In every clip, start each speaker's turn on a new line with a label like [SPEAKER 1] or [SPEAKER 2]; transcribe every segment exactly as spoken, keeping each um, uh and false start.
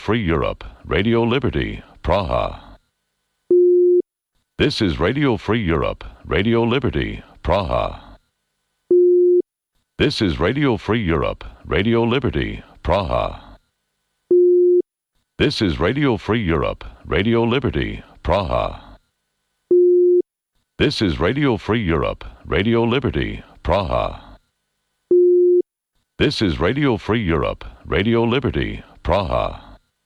[SPEAKER 1] Free Europe, Radio Liberty, Praha. This is Radio Free Europe, Radio Liberty, Praha. This is Radio Free Europe, Radio Liberty, Praha. This is Radio Free Europe, Radio Liberty, Praha. This is Radio Free Europe, Radio Liberty, Praha. This is Radio Free Europe, Radio Liberty, Praha.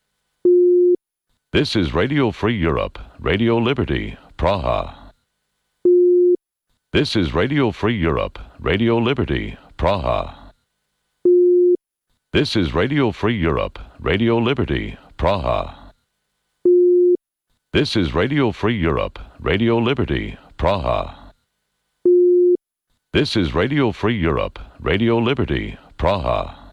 [SPEAKER 1] This is Radio Free Europe, Radio Liberty, Praha. This is Radio Free Europe, Radio Liberty, Praha. This is Radio Free Europe, Radio Liberty, Praha. This is Radio Free Europe, Radio Liberty, Praha. This is Radio Free Europe, Radio Liberty, Praha.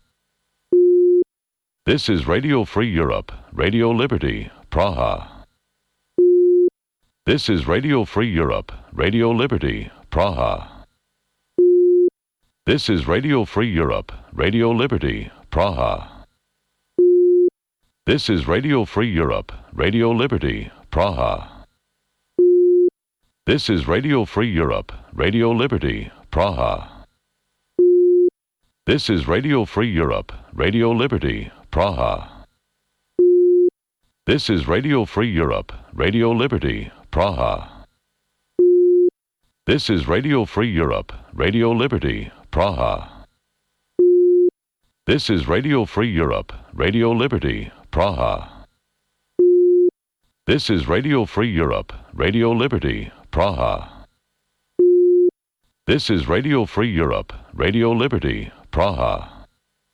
[SPEAKER 1] This is Radio Free Europe, Radio Liberty, Praha. This is Radio Free Europe, Radio Liberty, Praha. This is Radio Free Europe, Radio Liberty, Praha. This is Radio Free Europe, Radio Liberty, Praha. This is Radio Free Europe, Radio Liberty, Praha. This is Radio Free Europe, Radio Liberty, Praha. This is Radio Free Europe, Radio Liberty, Praha. This is Radio Free Europe, Radio Liberty, Praha. This is Radio Free Europe, Radio Liberty, Praha. This is Radio Free Europe, Radio Liberty, Praha. This is Radio Free Europe, Radio Liberty, Praha.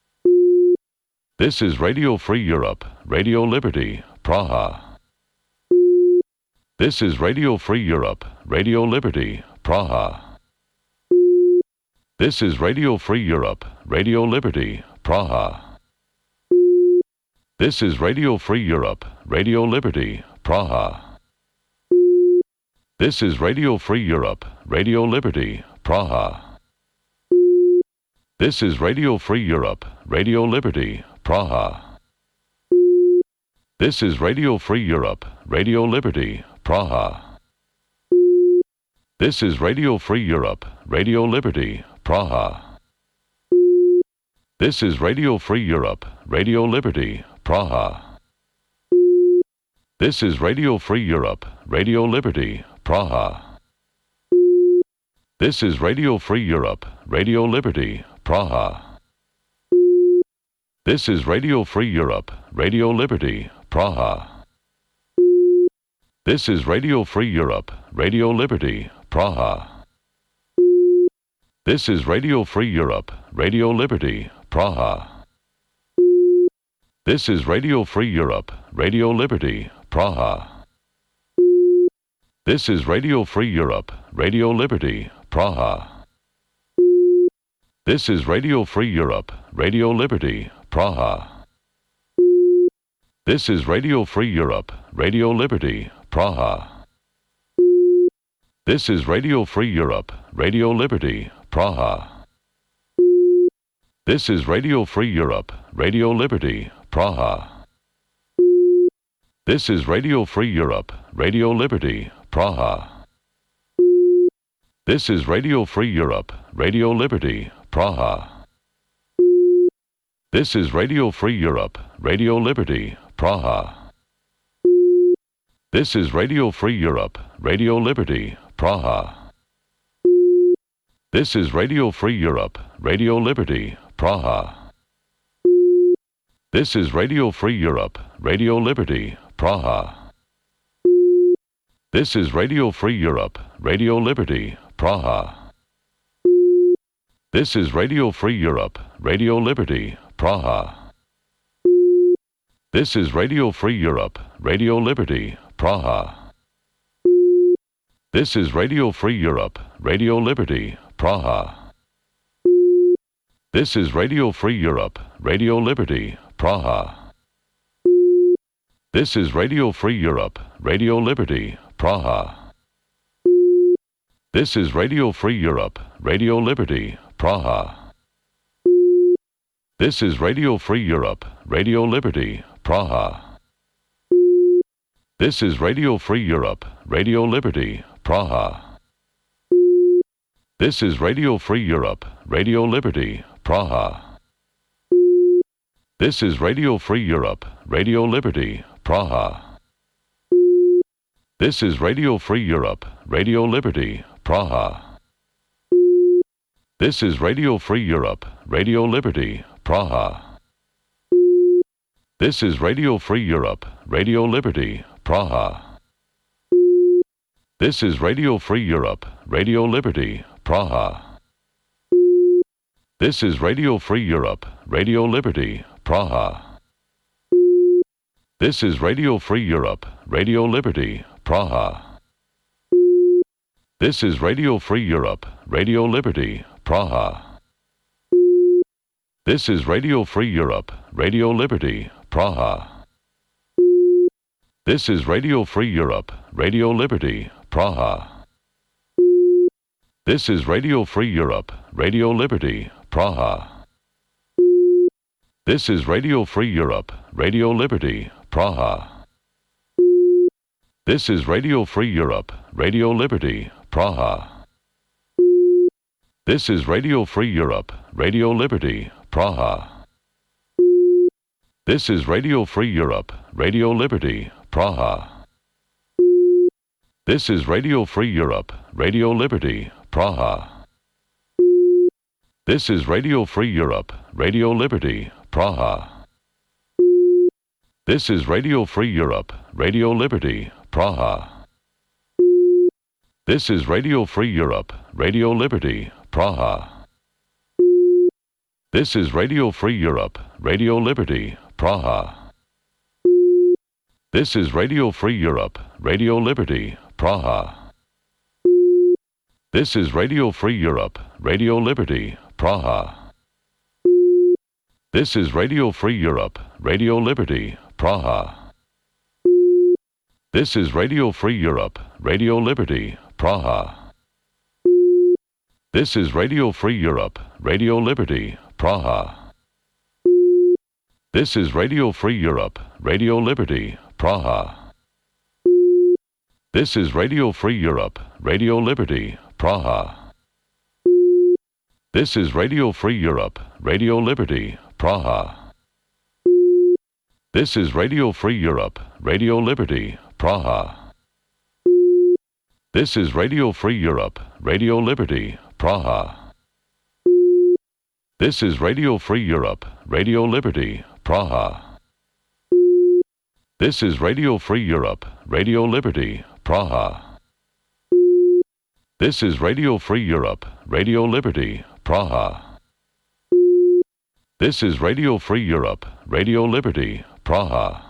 [SPEAKER 1] This is Radio Free Europe, Radio Liberty, Praha. This is Radio Free Europe, Radio Liberty, Praha. This is Radio Free Europe, Radio Liberty, Praha. This is Radio Free Europe, Radio Liberty, Praha. This is Radio Free Europe, Radio Liberty, Praha. This is Radio Free Europe, Radio Liberty, Praha. This is Radio Free Europe, Radio Liberty, Praha. This is Radio Free Europe, Radio Liberty, Praha. This is Radio Free Europe, Radio Liberty, Praha. This is Radio Free Europe, Radio Liberty, Praha. This is Radio Free Europe, Radio Liberty, Praha. This is Radio Free Europe, Radio Liberty, Praha. This is Radio Free Europe, Radio Liberty, Praha. This is Radio Free Europe, Radio Liberty, Praha. This is Radio Free Europe, Radio Liberty, Praha. This is Radio Free Europe, Radio Liberty, Praha. This is Radio Free Europe, Radio Liberty, Praha. This is Radio Free Europe, Radio Liberty, Praha. This is Radio Free Europe, Radio Liberty, Praha. This is Radio Free Europe, Radio Liberty, Praha. This is Radio Free Europe, Radio Liberty, Praha. This is Radio Free Europe, Radio Liberty, Praha. This is Radio Free Europe, Radio Liberty, Praha. This is Radio Free Europe, Radio Liberty, Praha. This is Radio Free Europe, Radio Liberty, Praha. This is Radio Free Europe, Radio Liberty, Praha. This is Radio Free Europe, Radio Liberty, Praha. This is Radio Free Europe, Radio Liberty, Praha. This is Radio Free Europe, Radio Liberty, Praha. This is Radio Free Europe, Radio Liberty, Praha. This is Radio Free Europe, Radio Liberty, Praha. This is Radio Free Europe, Radio Liberty, Praha. This is Radio Free Europe, Radio Liberty, Praha. This is Radio Free Europe, Radio Liberty, Praha. This is Radio Free Europe, Radio Liberty, Praha. This is Radio Free Europe, Radio Liberty, Praha. This is Radio Free Europe, Radio Liberty, Praha. This is Radio Free Europe, Radio Liberty, Praha. This is Radio Free Europe, Radio Liberty, Praha. This is Radio Free Europe, Radio Liberty, Praha. This is Radio Free Europe, Radio Liberty, Praha. This is Radio Free Europe, Radio Liberty, Praha. This is Radio Free Europe, Radio Liberty, Praha. This is Radio Free Europe, Radio Liberty, Praha. This is Radio Free Europe, Radio Liberty, Praha. This is Radio Free Europe, Radio Liberty, Praha. This is Radio Free Europe, Radio Liberty, Praha. This is Radio Free Europe, Radio Liberty, Praha. This is Radio Free Europe, Radio Liberty, Praha. This is Radio Free Europe, Radio Liberty, Praha. This is Radio Free Europe, Radio Liberty, Praha. This is Radio Free Europe, Radio Liberty, Praha. This is Radio Free Europe, Radio Liberty, Praha. This is Radio Free Europe, Radio Liberty, Praha. This is Radio Free Europe, Radio Liberty, Praha. This is Radio Free Europe, Radio Liberty, Praha. This is Radio Free Europe, Radio Liberty, Praha. This is Radio Free Europe, Radio Liberty, Praha. This is Radio Free Europe, Radio Liberty, Praha. This is Radio Free Europe, Radio Liberty, Praha. This is Radio Free Europe, Radio Liberty, Praha. This is Radio Free Europe, Radio Liberty, Praha. This is Radio Free Europe, Radio Liberty, Praha. This is Radio Free Europe, Radio Liberty, Praha. This is Radio Free Europe, Radio Liberty, Praha. This is Radio Free Europe, Radio Liberty, Praha. This is Radio Free Europe, Radio Liberty, Praha. This is Radio Free Europe, Radio Liberty, Praha. This is Radio Free Europe, Radio Liberty, Praha. This is Radio Free Europe, Radio Liberty, Praha.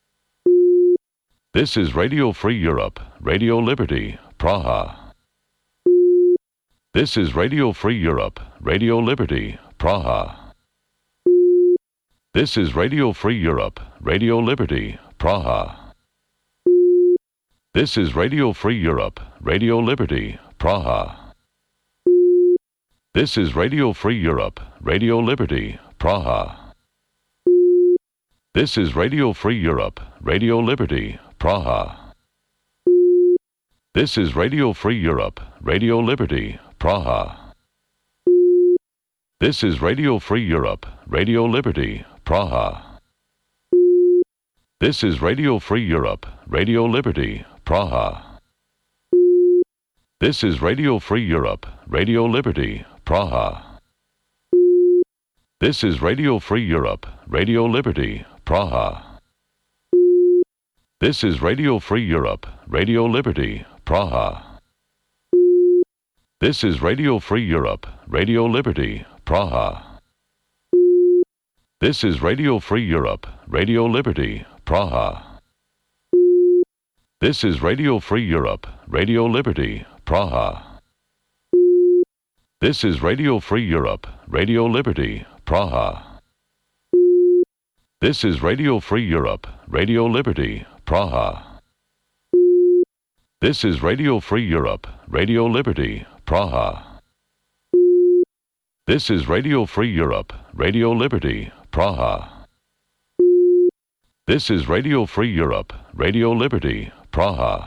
[SPEAKER 1] This is Radio Free Europe, Radio Liberty, Praha. This is Radio Free Europe, Radio Liberty, Praha. This is Radio Free Europe, Radio Liberty, Praha. This is Radio Free Europe, Radio Liberty, Praha. This is Radio Free Europe, Radio Liberty, Praha. This is Radio Free Europe, Radio Liberty, Praha. This is Radio Free Europe, Radio Liberty, Praha. This is Radio Free Europe, Radio Liberty, Praha. This is Radio Free Europe, Radio Liberty, Praha. This is Radio Free Europe, Radio Liberty, Praha. This is Radio Free Europe, Radio Liberty, Praha. This is Radio Free Europe, Radio Liberty, Praha. This is Radio Free Europe, Radio Liberty, Praha. This is Radio Free Europe, Radio Liberty, Praha. This is Radio Free Europe, Radio Liberty, Praha. This is Radio Free Europe, Radio Liberty, Praha. This is Radio Free Europe, Radio Liberty, Praha. This is Radio Free Europe, Radio Liberty, Praha. This is Radio Free Europe, Radio Liberty, Praha. This is Radio Free Europe, Radio Liberty, Praha.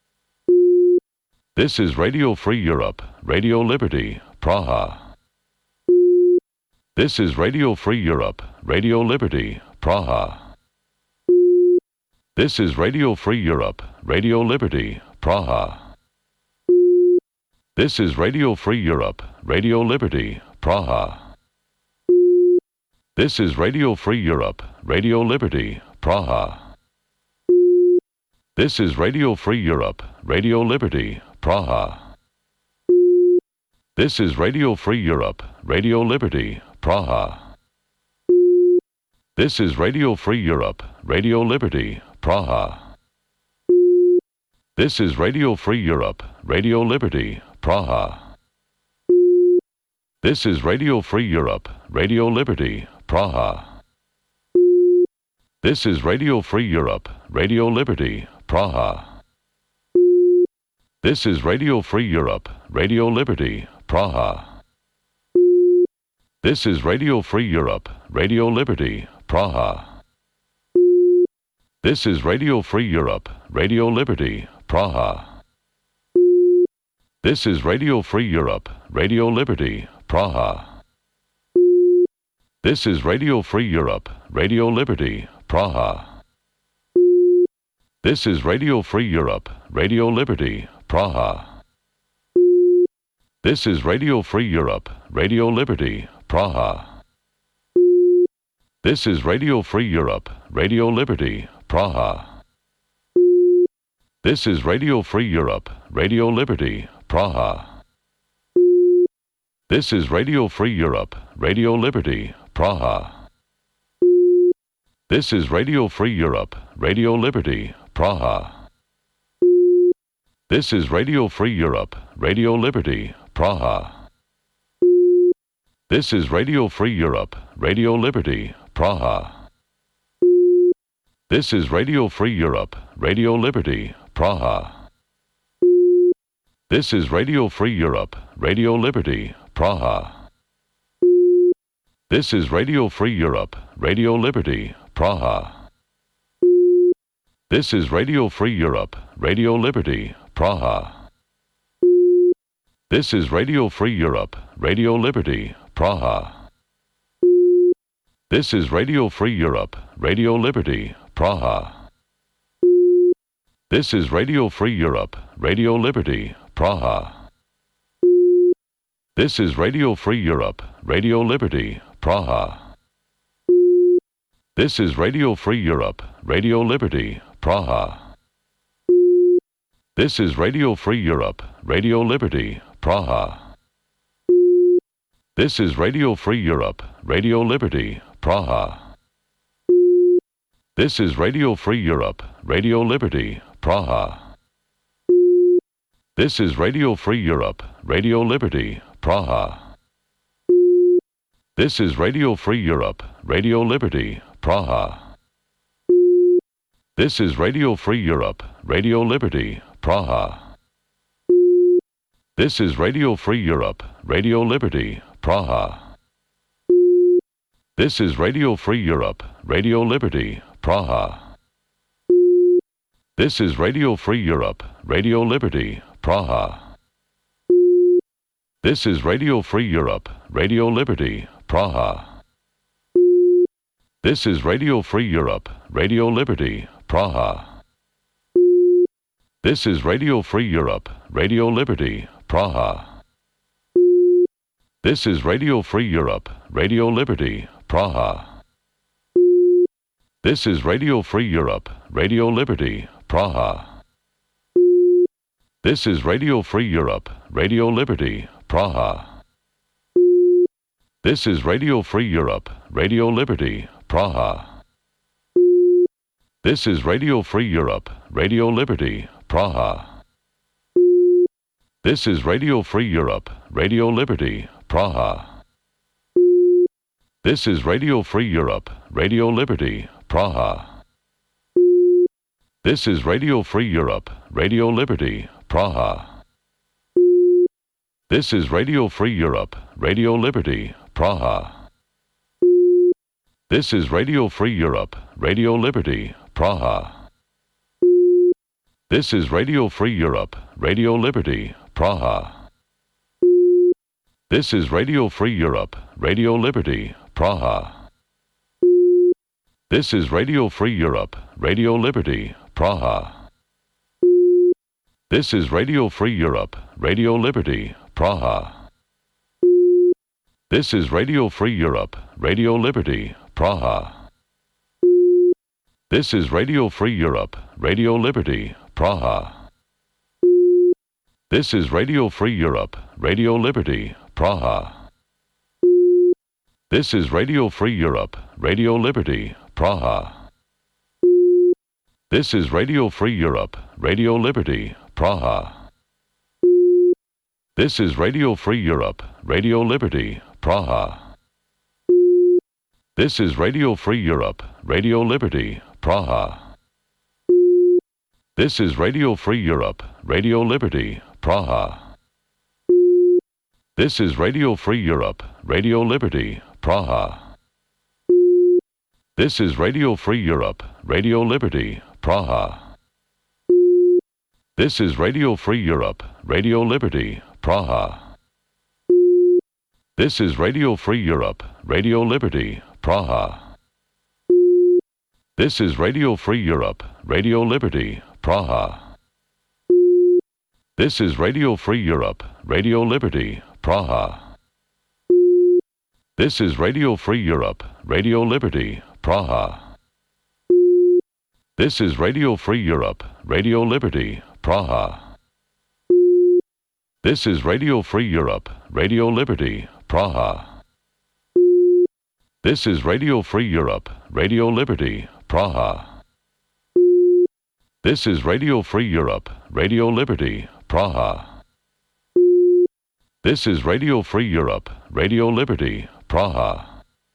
[SPEAKER 1] This is Radio Free Europe, Radio Liberty, Praha. This is Radio Free Europe, Radio Liberty, Praha. This is Radio Free Europe, Radio Liberty, Praha. This is Radio Free Europe, Radio Liberty, Praha. This is Radio Free Europe, Radio Liberty, Praha. This is Radio Free Europe, Radio Liberty, Praha. This is Radio Free Europe, Radio Liberty, Praha. This is Radio Free Europe, Radio Liberty, Praha. This is Radio Free Europe, Radio Liberty, Praha. This is Radio Free Europe, Radio Liberty, Praha. This is Radio Free Europe, Radio Liberty, Praha. This is Radio Free Europe, Radio Liberty, Praha. This is Radio Free Europe, Radio Liberty, Praha. This is Radio Free Europe, Radio Liberty, Praha. This is Radio Free Europe, Radio Liberty, Praha. This is Radio Free Europe, Radio Liberty, Praha. This is Radio Free Europe, Radio Liberty, Praha. This is Radio Free Europe, Radio Liberty, Praha. This is Radio Free Europe, Radio Liberty, Praha. This is Radio Free Europe, Radio Liberty, Praha. This is Radio Free Europe, Radio Liberty, Praha. This is Radio Free Europe, Radio Liberty, Praha. This is Radio Free Europe, Radio Liberty, Praha. This is Radio Free Europe, Radio Liberty, Praha. This is Radio Free Europe, Radio Liberty, Praha. This is Radio Free Europe, Radio Liberty, Praha. This is Radio Free Europe, Radio Liberty, Praha. This is Radio Free Europe, Radio Liberty, Praha. This is Radio Free Europe, Radio Liberty, Praha. This is Radio Free Europe, Radio Liberty, Praha. This is Radio Free Europe, Radio Liberty, Praha. This is Radio Free Europe, Radio Liberty, Praha. This is Radio Free Europe, Radio Liberty, Praha. This is Radio Free Europe, Radio Liberty, Praha. This is Radio Free Europe, Radio Liberty, Praha. This is Radio Free Europe, Radio Liberty, Praha. This is Radio Free Europe, Radio Liberty, Praha. This is Radio Free Europe, Radio Liberty, Praha. This is Radio Free Europe, Radio Liberty, Praha. This is Radio Free Europe, Radio Liberty, Praha. This is Radio Free Europe, Radio Liberty, Praha. This is Radio Free Europe, Radio Liberty, Praha. This is Radio Free Europe, Radio Liberty, Praha. This is Radio Free Europe, Radio Liberty, Praha. This is Radio Free Europe, Radio Liberty, Praha. This is Radio Free Europe, Radio Liberty, Praha. This is Radio Free Europe, Radio Liberty, Praha. This is Radio Free Europe, Radio Liberty, Praha. This is Radio Free Europe, Radio Liberty, Praha. This is Radio Free Europe, Radio Liberty, Praha. This is Radio Free Europe, Radio Liberty, Praha. This is Radio Free Europe, Radio Liberty, Praha. This is Radio Free Europe, Radio Liberty, Praha. This is Radio Free Europe, Radio Liberty, Praha. This is Radio Free Europe, Radio Liberty, Praha. This is Radio Free Europe, Radio Liberty, Praha. This is Radio Free Europe, Radio Liberty, Praha. This is Radio Free Europe, Radio Liberty, Praha. This is Radio Free Europe, Radio Liberty, Praha. This is Radio Free Europe, Radio Liberty, Praha. This is Radio Free Europe, Radio Liberty, Praha. This is Radio Free Europe, Radio Liberty, Praha. This is Radio Free Europe, Radio Liberty, Praha. This is Radio Free Europe, Radio Liberty, Praha. This is Radio Free Europe, Radio Liberty, Praha. This is Radio Free Europe, Radio Liberty, Praha. This is Radio Free Europe, Radio Liberty, Praha. This is Radio Free Europe, Radio Liberty, Praha. This is Radio Free Europe, Radio Liberty, Praha. This is Radio Free Europe, Radio Liberty, Praha. This is Radio Free Europe, Radio Liberty, Praha. This is Radio Free Europe, Radio Liberty, Praha. This is Radio Free Europe, Radio Liberty, Praha. This is Radio Free Europe, Radio Liberty, Praha. This is Radio Free Europe, Radio Liberty, Praha. This is Radio Free Europe, Radio Liberty, Praha. This is Radio Free Europe, Radio Liberty, Praha. This is Radio Free Europe, Radio Liberty, Praha. This is Radio Free Europe, Radio Liberty, Praha.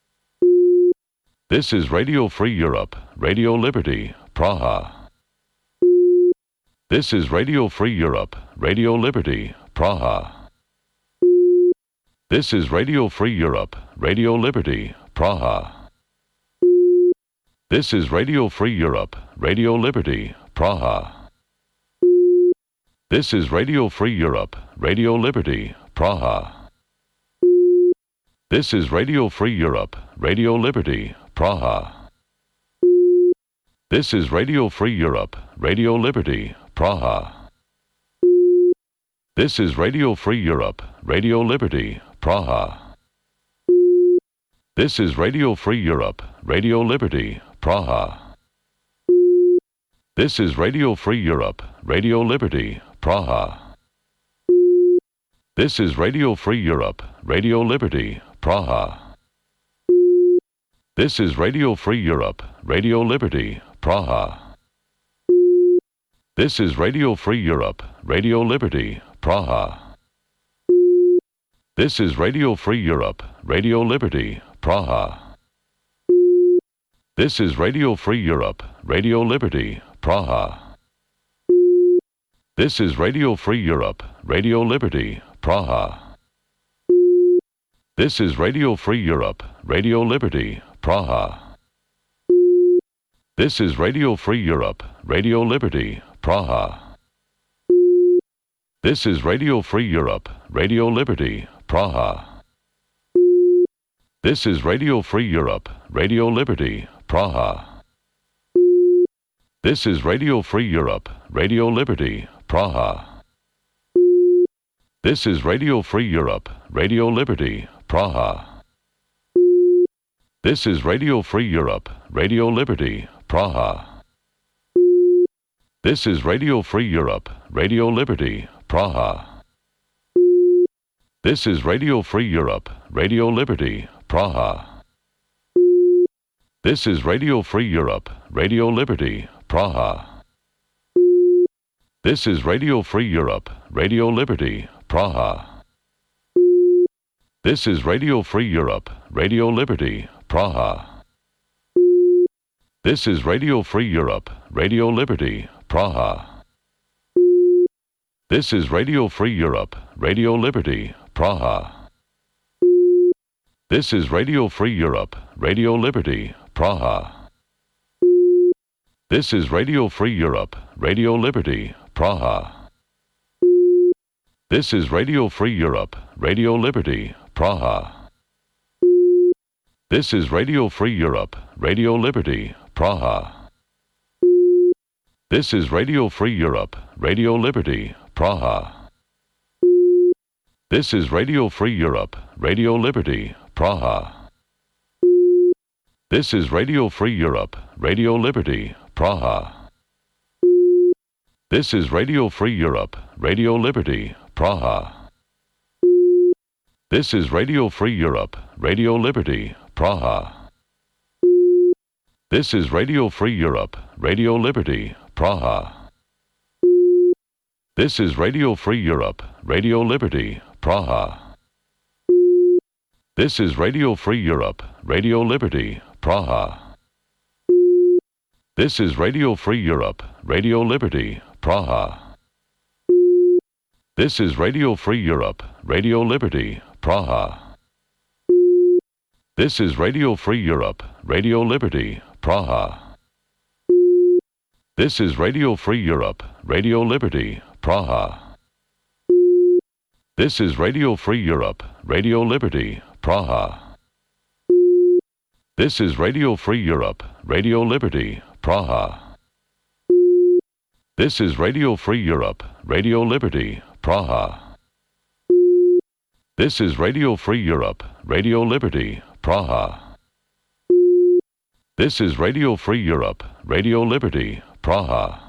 [SPEAKER 1] This is Radio Free Europe, Radio Liberty, Praha. This is Radio Free Europe, Radio Liberty, Praha. This is Radio Free Europe, Radio Liberty, Praha. This is Radio Free Europe, Radio Liberty, Praha. This is Radio Free Europe, Radio Liberty, Praha. This is Radio Free Europe, Radio Liberty, Praha. This is Radio Free Europe, Radio Liberty, Praha. This is Radio Free Europe, Radio Liberty, Praha. This is Radio Free Europe, Radio Liberty, Praha. This is Radio Free Europe, Radio Liberty, Praha. This is Radio Free Europe, Radio Liberty, Praha. This is Radio Free Europe, Radio Liberty, Praha. This is Radio Free Europe, Radio Liberty, Praha. This is Radio Free Europe, Radio Liberty, Praha. This is Radio Free Europe, Radio Liberty, Praha. This is Radio Free Europe, Radio Liberty, Praha. This is Radio Free Europe, Radio Liberty, Praha. This is Radio Free Europe, Radio Liberty, Praha. This is Radio Free Europe, Radio Liberty, Praha. This is Radio Free Europe, Radio Liberty, Praha. This is Radio Free Europe, Radio Liberty, Praha. This is Radio Free Europe, Radio Liberty, Praha. This is Radio Free Europe, Radio Liberty, Praha. This is Radio Free Europe, Radio Liberty, Praha. This is Radio Free Europe, Radio Liberty, Praha. This is Radio Free Europe, Radio Liberty, Praha. This is Radio Free Europe, Radio Liberty, Praha. This is Radio Free Europe, Radio Liberty, Praha. This is Radio Free Europe, Radio Liberty, Praha. This is Radio Free Europe, Radio Liberty, Praha. This is Radio Free Europe, Radio Liberty, Praha. This is Radio Free Europe, Radio Liberty, Praha. This is Radio Free Europe, Radio Liberty, Praha. This is Radio Free Europe, Radio Liberty, Praha. This is Radio Free Europe, Radio Liberty, Praha. This is Radio Free Europe, Radio Liberty, Praha. This is Radio Free Europe, Radio Liberty, Praha. This is Radio Free Europe, Radio Liberty, Praha. This is Radio Free Europe, Radio Liberty, Praha. This is Radio Free Europe, Radio Liberty, Praha. This is Radio Free Europe, Radio Liberty, Praha. This is Radio Free Europe, Radio Liberty, Praha. This is Radio Free Europe, Radio Liberty, Praha. This is Radio Free Europe, Radio Liberty, Praha. This is Radio Free Europe, Radio Liberty, Praha. This is Radio Free Europe, Radio Liberty, Praha. This is Radio Free Europe, Radio Liberty, Praha. This is Radio Free Europe, Radio Liberty, Praha. This is Radio Free Europe, Radio Liberty, Praha. This is Radio Free Europe, Radio Liberty, Praha. This is Radio Free Europe, Radio Liberty, Praha.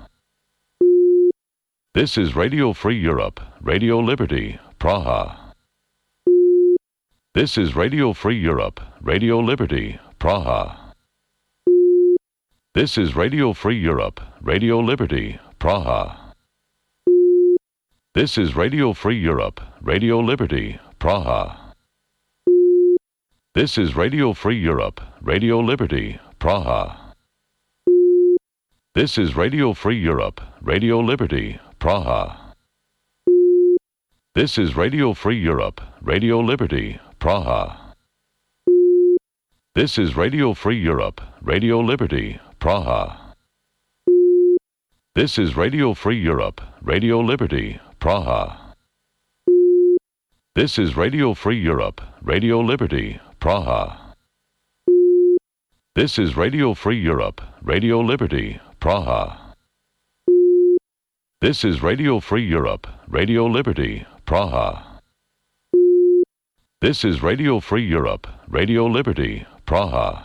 [SPEAKER 1] This is Radio Free Europe, Radio Liberty, Praha. This is Radio Free Europe, Radio Liberty, Praha. This is Radio Free Europe, Radio Liberty, Praha. This is Radio Free Europe, Radio Liberty, Praha. This is Radio Free Europe, Radio Liberty, Praha. This is Radio Free Europe, Radio Liberty, Praha. This is Radio Free Europe, Radio Liberty, Praha. This is Radio Free Europe, Radio Liberty, Praha. This is Radio Free Europe, Radio Liberty, Praha. This is Radio Free Europe, Radio Liberty, Praha. This is Radio Free Europe, Radio Liberty, Praha. This is Radio Free Europe, Radio Liberty, Praha. This is Radio Free Europe, Radio Liberty, Praha.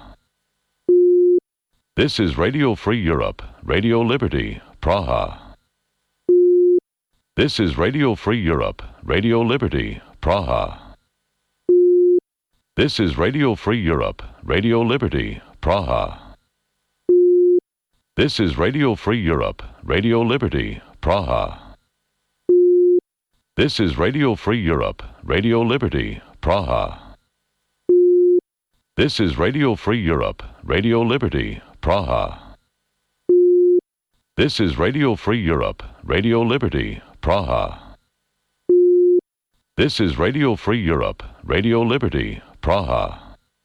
[SPEAKER 1] This is Radio Free Europe, Radio Liberty, Praha. This is Radio Free Europe, Radio Liberty, Praha. This is Radio Free Europe, Radio Liberty, Praha. This is Radio Free Europe, Radio Liberty, Praha. This is Radio Free Europe, Radio Liberty, Praha. This is Radio Free Europe, Radio Liberty, Praha. This is Radio Free Europe, Radio Liberty, Praha. This is Radio Free Europe, Radio Liberty, Praha.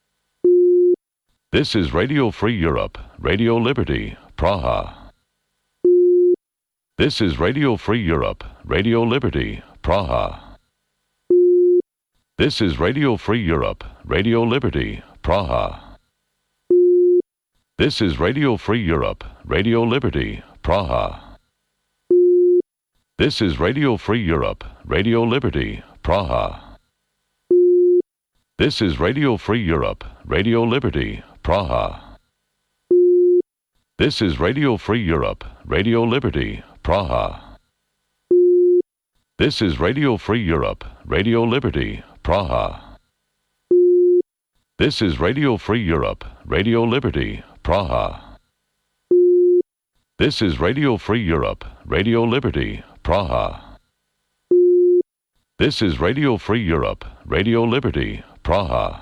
[SPEAKER 1] This is Radio Free Europe, Radio Liberty, Praha. This is Radio Free Europe, Radio Liberty, Praha. This is Radio Free Europe, Radio Liberty, Praha. This is Radio Free Europe, Radio Liberty, Praha. This is Radio Free Europe, Radio Liberty, Praha. This is Radio Free Europe, Radio Liberty, Praha. This is Radio Free Europe, Radio Liberty, Praha. This is Radio Free Europe, Radio Liberty, Praha. This is Radio Free Europe, Radio Liberty, Praha. This is Radio Free Europe, Radio Liberty, Praha. This is Radio Free Europe, Radio Liberty, Praha.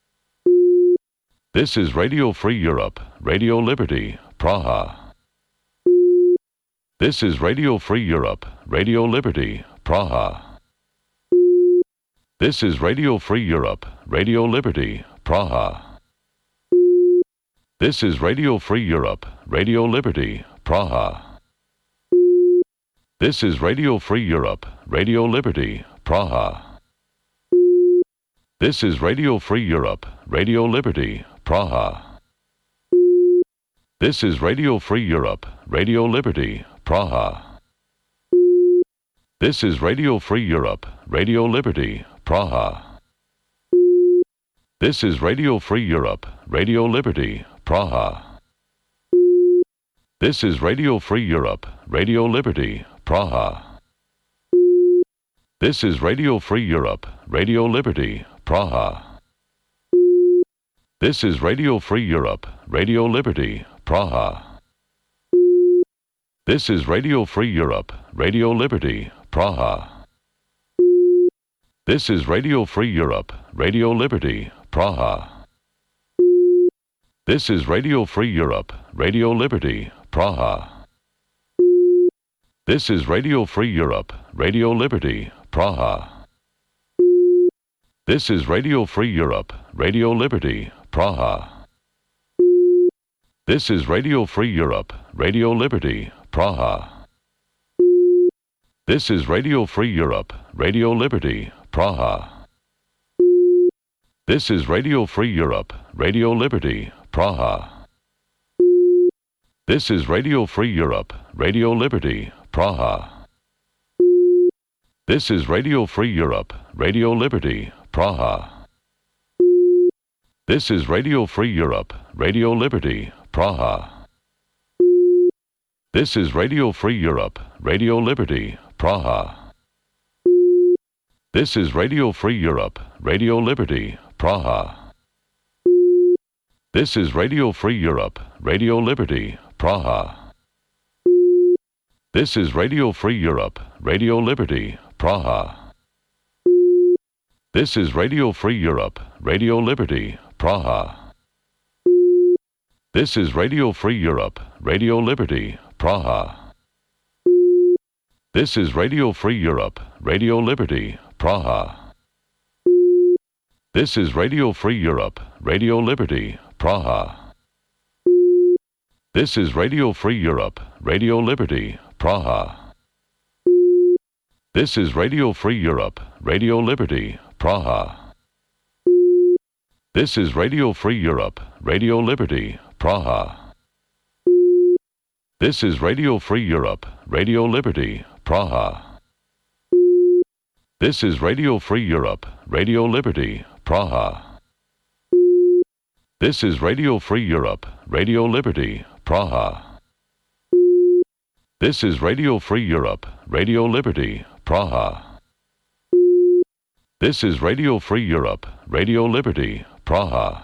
[SPEAKER 1] This is Radio Free Europe, Radio Liberty, Praha. This is Radio Free Europe, Radio Liberty, Praha. This is Radio Free Europe, Radio Liberty, Praha. This is Radio Free Europe, Radio Liberty, Praha. This is Radio Free Europe, Radio Liberty, Praha. This is Radio Free Europe, Radio Liberty, Praha. This is Radio Free Europe, Radio Liberty, Praha. This is Radio Free Europe, Radio Liberty, Praha. This is Radio Free Europe, Radio Liberty, Praha. This is Radio Free Europe, Radio Liberty, Praha. This is Radio Free Europe, Radio Liberty, Praha. This is Radio Free Europe, Radio Liberty, Praha. This is Radio Free Europe, Radio Liberty, Praha. This is Radio Free Europe, Radio Liberty, Praha. This is Radio Free Europe, Radio Liberty, Praha. This is Radio Free Europe, Radio Liberty, Praha. This is Radio Free Europe, Radio Liberty, Praha. This is Radio Free Europe, Radio Liberty, Praha. This is Radio Free Europe, Radio Liberty, Praha. This is Radio Free Europe, Radio Liberty, Praha. This is Radio Free Europe, Radio Liberty, Praha. This is Radio Free Europe, Radio Liberty, Praha. This is Radio Free Europe, Radio Liberty, Praha. This is Radio Free Europe, Radio Liberty, Praha. This is Radio Free Europe, Radio Liberty, Praha. This is Radio Free Europe, Radio Liberty, Praha. This is Radio Free Europe, Radio Liberty, Praha. This is Radio Free Europe, Radio Liberty, Praha. This is Radio Free Europe, Radio Liberty, Praha. This is Radio Free Europe, Radio Liberty, Praha. This is Radio Free Europe, Radio Liberty, Praha. This is Radio Free Europe, Radio Liberty, Praha. This is Radio Free Europe, Radio Liberty, Praha. This is Radio Free Europe, Radio Liberty, Praha. This is Radio Free Europe, Radio Liberty, Praha. This is Radio Free Europe, Radio Liberty, Praha. This is Radio Free Europe, Radio Liberty, Praha. This is Radio Free Europe, Radio Liberty, Praha. This is Radio Free Europe, Radio Liberty, Praha.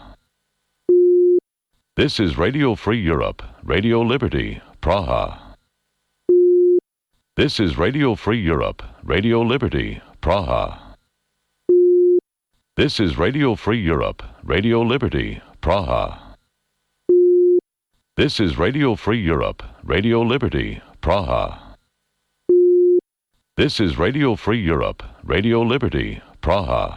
[SPEAKER 1] This is Radio Free Europe, Radio Liberty, Praha. This is Radio Free Europe, Radio Liberty, Praha. This is Radio Free Europe, Radio Liberty, Praha. This is Radio Free Europe, Radio Liberty, Praha. This is Radio Free Europe, Radio Liberty, Praha.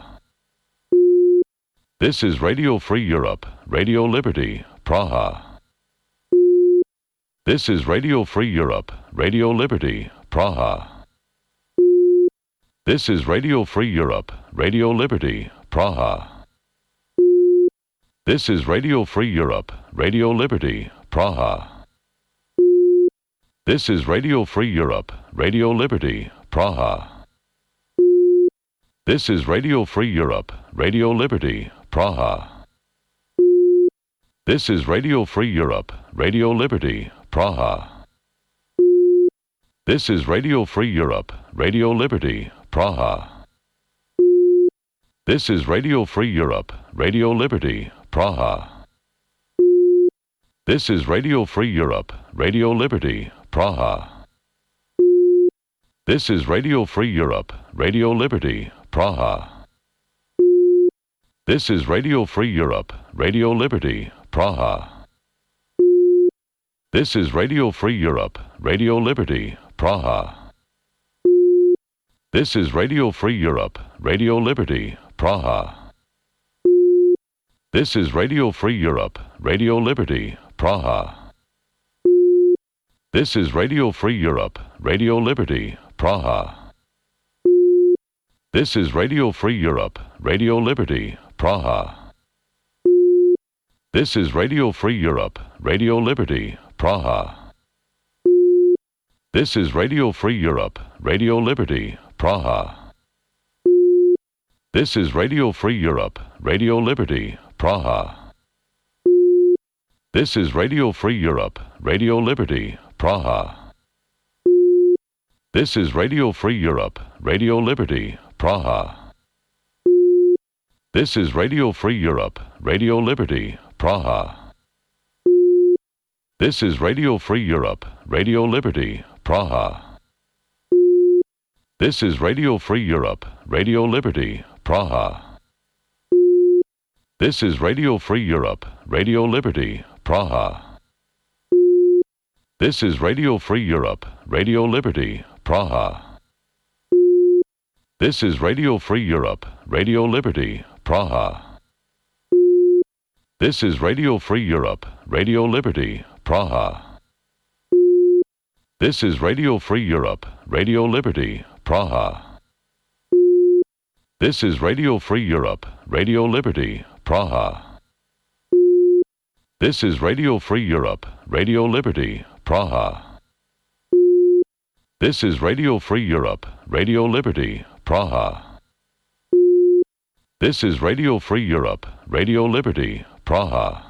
[SPEAKER 1] This is Radio Free Europe, Radio Liberty, Praha. This is Radio Free Europe, Radio Liberty, Praha. This is Radio Free Europe, Radio Liberty, Praha. This is Radio Free Europe, Radio Liberty, Praha. This is Radio Free Europe, Radio Liberty, Praha. This is Radio Free Europe, Radio Liberty, Praha. This is Radio Free Europe, Radio Liberty, Praha. This is Radio Free Europe, Radio Liberty, Praha. This is Radio Free Europe, Radio Liberty, Praha. This is Radio Free Europe, Radio Liberty, Praha. This is Radio Free Europe, Radio Liberty, Praha. This is Radio Free Europe, Radio Liberty, Praha. This is Radio Free Europe, Radio Liberty, Praha. This is Radio Free Europe, Radio Liberty, Praha. This is Radio Free Europe, Radio Liberty, Praha. This is Radio Free Europe, Radio Liberty, Praha. This is Radio Free Europe, Radio Liberty, Praha. This is Radio Free Europe, Radio Liberty, Praha. This is Radio Free Europe, Radio Liberty, Praha. This is Radio Free Europe, Radio Liberty, Praha. This is Radio Free Europe, Radio Liberty, Praha. This is Radio Free Europe, Radio Liberty, Praha. This is Radio Free Europe, Radio Liberty, Praha. This is Radio Free Europe, Radio Liberty, Praha. This is Radio Free Europe, Radio Liberty, Praha. This is Radio Free Europe, Radio Liberty, Praha. This is Radio Free Europe, Radio Liberty, Praha. This is Radio Free Europe, Radio Liberty, Praha. This is Radio Free Europe, Radio Liberty, Praha. This is Radio Free Europe, Radio Liberty, Praha. This is Radio Free Europe, Radio Liberty, Praha. This is Radio Free Europe, Radio Liberty, Praha. This is Radio Free Europe, Radio Liberty, Praha. This is Radio Free Europe, Radio Liberty, Praha.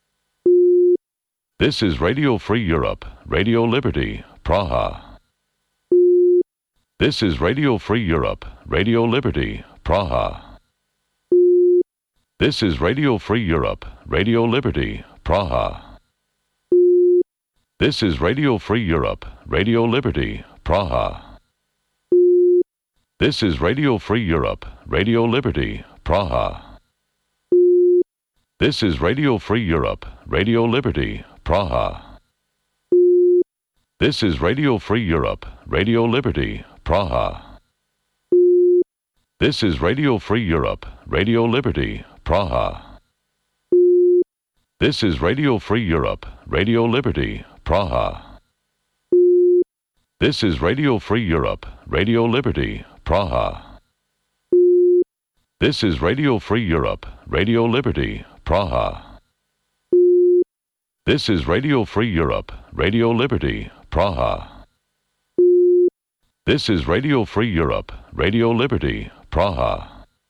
[SPEAKER 1] This is Radio Free Europe, Radio Liberty, Praha. This is Radio Free Europe, Radio Liberty, Praha. This is Radio Free Europe, Radio Liberty, Praha. This is Radio Free Europe, Radio Liberty, Praha. This is Radio Free Europe, Radio Liberty, Praha. This is Radio Free Europe, Radio Liberty, Praha. This is Radio Free Europe, Radio Liberty, Praha. This is Radio Free Europe, Radio Liberty, Praha. This is Radio Free Europe, Radio Liberty, Praha. This is Radio Free Europe, Radio Liberty, Praha. This is Radio Free Europe, Radio Liberty, Praha. This is Radio Free Europe, Radio Liberty, Praha. This is Radio Free Europe, Radio Liberty, Praha.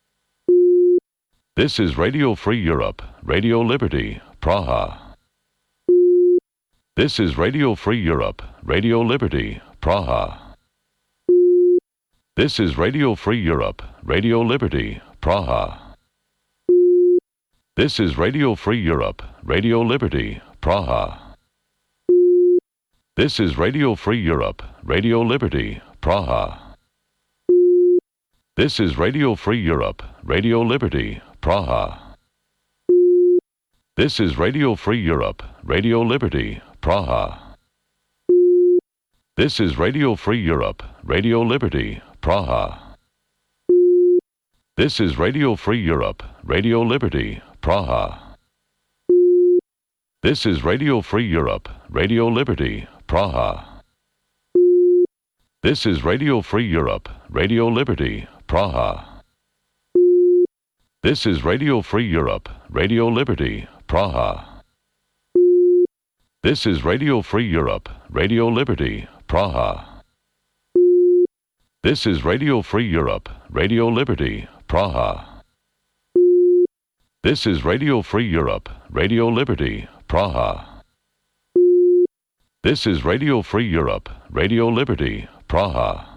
[SPEAKER 1] This is Radio Free Europe, Radio Liberty, Praha. This is Radio Free Europe, Radio Liberty, Praha. This is Radio Free Europe, Radio Liberty, Praha. This is Radio Free Europe, Radio Liberty, Praha. This is Radio Free Europe, Radio Liberty, Praha. This is Radio Free Europe, Radio Liberty, Praha. This is Radio Free Europe, Radio Liberty, Praha. This is Radio Free Europe, Radio Liberty, Praha. This is Radio Free Europe, Radio Liberty, Praha. This is Radio Free Europe, Radio Liberty, Praha. This is Radio Free Europe, Radio Liberty, Praha. This is Radio Free Europe, Radio Liberty, Praha. This is Radio Free Europe, Radio Liberty, Praha. This is Radio Free Europe, Radio Liberty, Praha. This is Radio Free Europe, Radio Liberty, Praha. This is Radio Free Europe, Radio Liberty, Praha.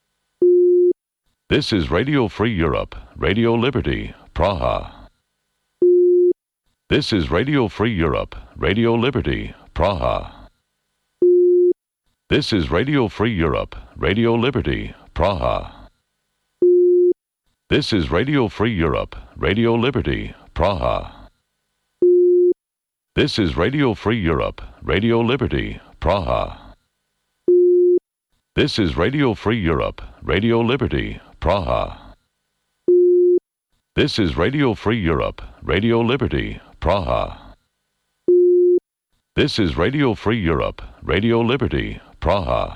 [SPEAKER 1] This is Radio Free Europe, Radio Liberty, Praha. This is Radio Free Europe, Radio Liberty, Praha. This is Radio Free Europe, Radio Liberty, Praha. This is Radio Free Europe, Radio Liberty, Praha. This is Radio Free Europe, Radio Liberty, Praha. This is Radio Free Europe, Radio Liberty, Praha. This is Radio Free Europe, Radio Liberty, Praha. This is Radio Free Europe, Radio Liberty, Praha.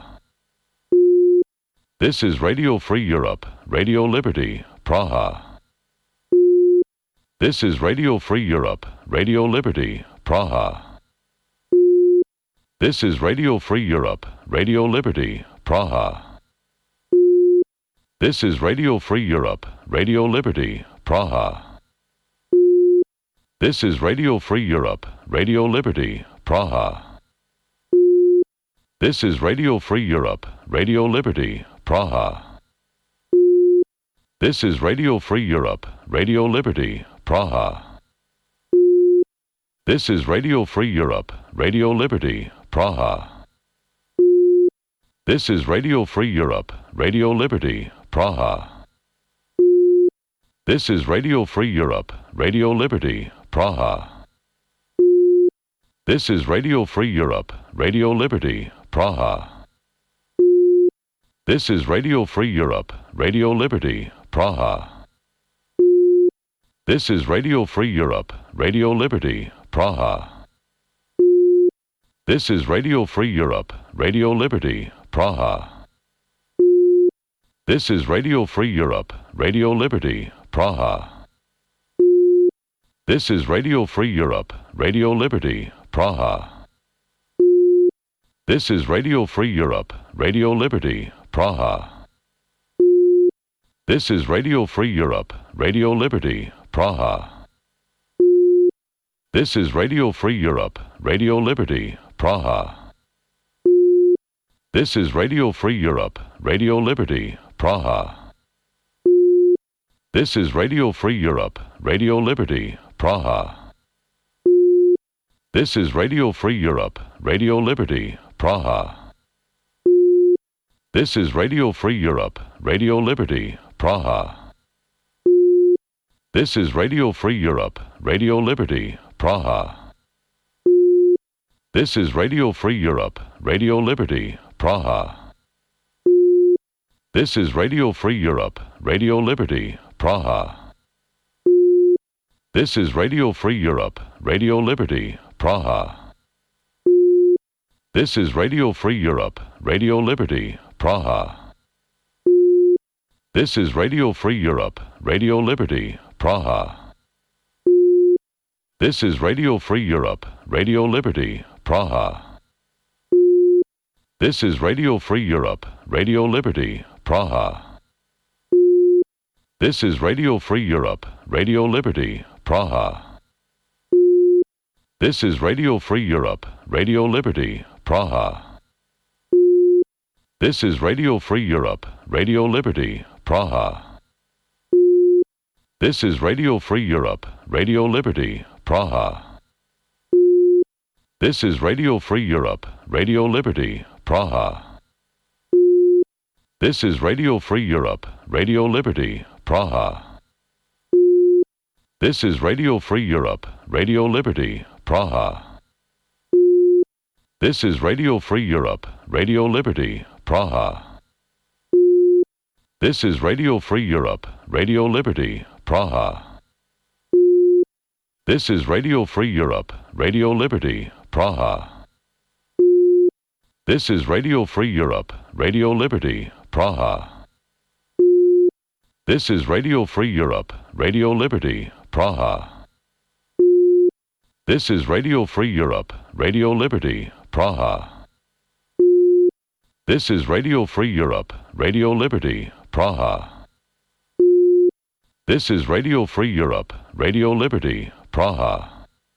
[SPEAKER 1] This is Radio Free Europe, Radio Liberty, Praha. This is Radio Free Europe, Radio Liberty, Praha. This is Radio Free Europe, Radio Liberty, Praha. This is Radio Free Europe, Radio Liberty, Praha. This is Radio Free Europe, Radio Liberty, Praha. This is Radio Free Europe, Radio Liberty, Praha. This is Radio Free Europe, Radio Liberty, Praha. This is Radio Free Europe, Radio Liberty, Praha. This is Radio Free Europe, Radio Liberty, Praha. This is Radio Free Europe, Radio Liberty, Praha. This is Radio Free Europe, Radio Liberty, Praha. This is Radio Free Europe, Radio Liberty, Praha. This is Radio Free Europe, Radio Liberty, Praha. This is Radio Free Europe, Radio Liberty, Praha. This is Radio Free Europe, Radio Liberty, Praha. This is Radio Free Europe, Radio Liberty, Praha. This is Radio Free Europe, Radio Liberty, Praha. This is Radio Free Europe, Radio Liberty, Praha. This is Radio Free Europe, Radio Liberty, Praha. This is Radio Free Europe, Radio Liberty, Praha. This is Radio Free Europe, Radio Liberty, Praha. This is Radio Free Europe, Radio Liberty, Praha. This is Radio Free Europe, Radio Liberty, Praha. This is Radio Free Europe, Radio Liberty, Praha. This is Radio Free Europe, Radio Liberty, Praha. This is Radio Free Europe, Radio Liberty, Praha. This is Radio Free Europe, Radio Liberty, Praha. This is Radio Free Europe, Radio Liberty, Praha. This is Radio Free Europe, Radio Liberty, Praha. This is Radio Free Europe, Radio Liberty, Praha. This is Radio Free Europe, Radio Liberty, Praha. This is Radio Free Europe, Radio Liberty, Praha. This is Radio Free Europe, Radio Liberty, Praha. This is Radio Free Europe, Radio Liberty, Praha. This is Radio Free Europe, Radio Liberty, Praha. This is Radio Free Europe, Radio Liberty, Praha. This is Radio Free Europe, Radio Liberty, Praha. This is Radio Free Europe, Radio Liberty, Praha. This is Radio Free Europe, Radio Liberty, Praha. This is Radio Free Europe, Radio Liberty, Praha. This is Radio Free Europe, Radio Liberty, Praha. This is Radio Free Europe, Radio Liberty, Praha. This is Radio Free Europe, Radio Liberty, Praha. This is Radio Free Europe, Radio Liberty, Praha. This is Radio Free Europe, Radio Liberty, Praha. This is Radio Free Europe, Radio Liberty, Praha.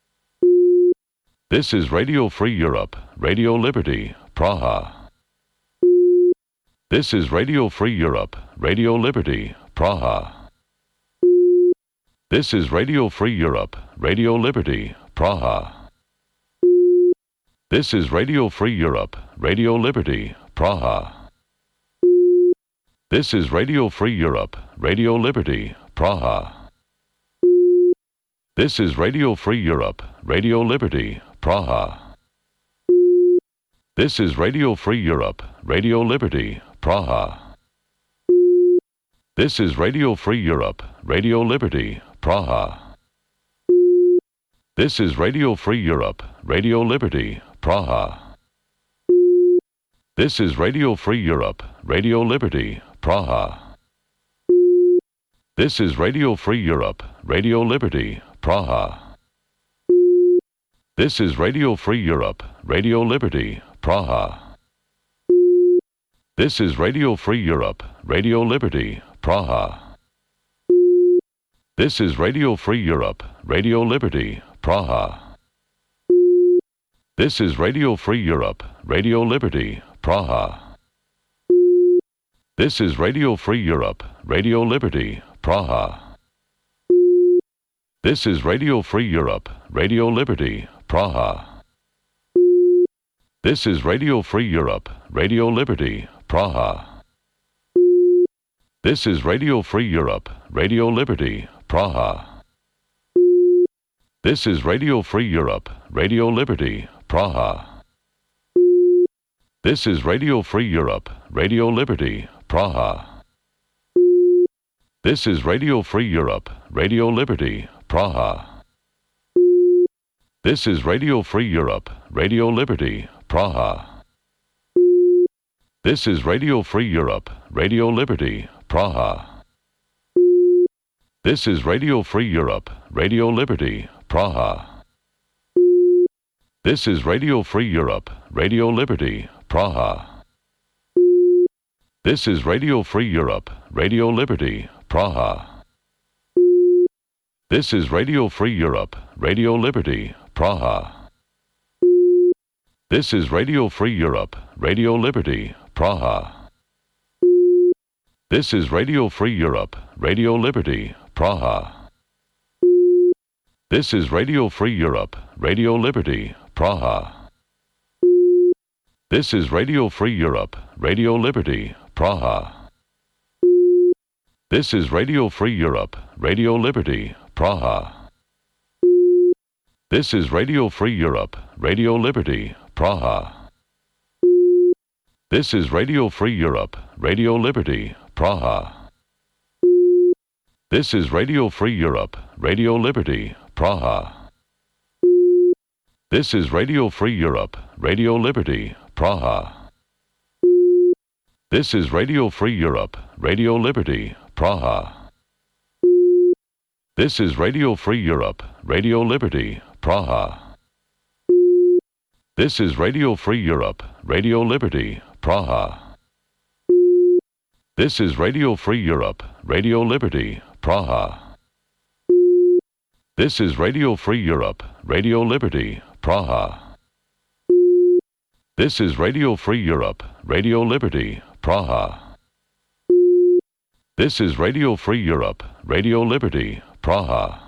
[SPEAKER 1] This is Radio Free Europe, Radio Liberty, Praha. This is Radio Free Europe, Radio Liberty, Praha. This is Radio Free Europe, Radio Liberty, Praha. This is Radio Free Europe, Radio Liberty, Praha. This is Radio Free Europe, Radio Liberty, Praha. This is Radio Free Europe, Radio Liberty, Praha. This is Radio Free Europe, Radio Liberty, Praha. This is Radio Free Europe, Radio Liberty, Praha. This is Radio Free Europe, Radio Liberty, Praha. This is Radio Free Europe, Radio Liberty, Praha. This is Radio Free Europe, Radio Liberty, Praha. This is Radio Free Europe, Radio Liberty, Praha. This is Radio Free Europe, Radio Liberty, Praha. This is Radio Free Europe, Radio Liberty, Praha. This is Radio Free Europe, Radio Liberty, Praha. This is Radio Free Europe, Radio Liberty, Praha. This is Radio Free Europe, Radio Liberty, Praha. This is Radio Free Europe, Radio Liberty, Praha. This is Radio Free Europe, Radio Liberty, Praha. This is Radio Free Europe, Radio Liberty, Praha. This is Radio Free Europe, Radio Liberty, Praha. This is Radio Free Europe, Radio Liberty, Praha. This is Radio Free Europe, Radio Liberty, Praha. This is Radio Free Europe, Radio Liberty, Praha. This is Radio Free Europe, Radio Liberty, Praha. This is Radio Free Europe, Radio Liberty, Praha. This is Radio Free Europe, Radio Liberty, Praha. This is Radio Free Europe, Radio Liberty, Praha. This is Radio Free Europe, Radio Liberty, Praha. This is Radio Free Europe, Radio Liberty, Praha. This is Radio Free Europe, Radio Liberty, Praha. This is Radio Free Europe, Radio Liberty, Praha. This is Radio Free Europe, Radio Liberty, Praha. This is Radio Free Europe, Radio Liberty, Praha. This is Radio Free Europe, Radio Liberty, Praha. This is Radio Free Europe, Radio Liberty, Praha. This is Radio Free Europe, Radio Liberty, Praha. This is Radio Free Europe, Radio Liberty, Praha. This is Radio Free Europe, Radio Liberty, Praha. This is Radio Free Europe, Radio Liberty, Praha. This is Radio Free Europe, Radio Liberty, Praha. This is Radio Free Europe, Radio Liberty, Praha. This is Radio Free Europe, Radio Liberty, Praha. This is Radio Free Europe, Radio Liberty, Praha.